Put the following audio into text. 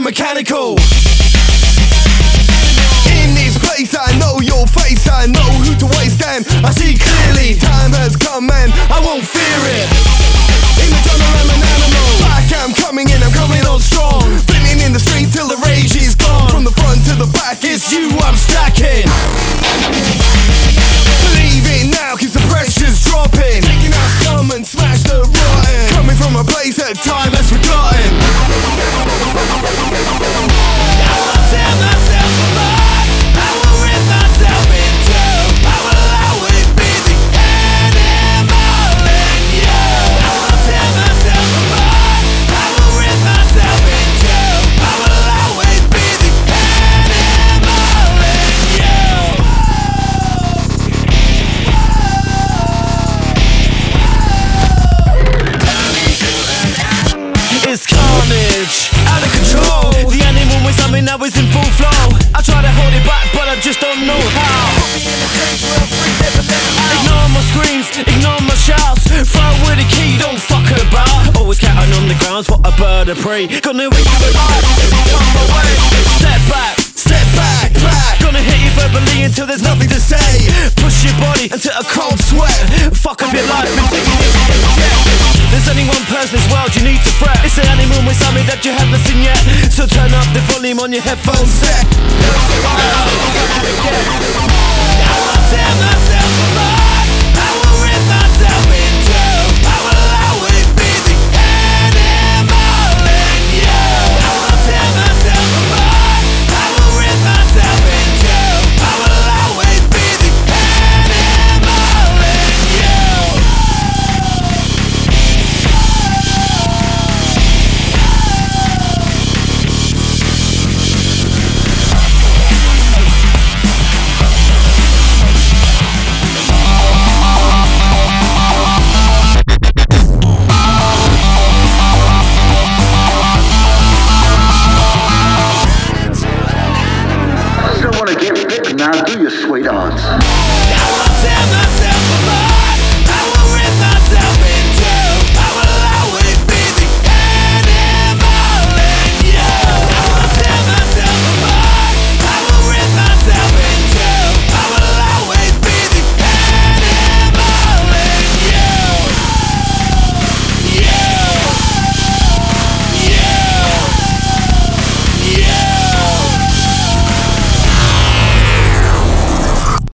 mechanical. In this place I know your face, I know who to waste, and I see clearly time has come and I won't fear it. In the jungle I'm an animal, back I'm coming in, I'm coming on strong. Blinking in the street till the rage is gone. From the front to the back, it's you I'm stacking. Believe it now, cause the pressure's dropping. Taking out scum and smash the rotten. Coming from a place that time has forgotten. I will tear myself apart, I will rip myself in two. I will always be the animal in you. I will tear myself apart, I will rip myself in two. I will always be the animal in you. It's carnage, out of control. The animal is something that was in full flow. I try to hold it back, but I just don't know how. Ignore my screams, ignore my shouts. Throw with a key, don't fuck about. Always counting on the grounds, what a bird of prey. Gonna wake you alive, come away. Step back, back. Gonna hit you verbally until there's nothing to say. Push your body into a cold sweat. Fuck up your life and take it in. There's only one person in this world you need to fret. It's an animal with something that you haven't seen yet. So turn up the volume on your headphone set. I will tear myself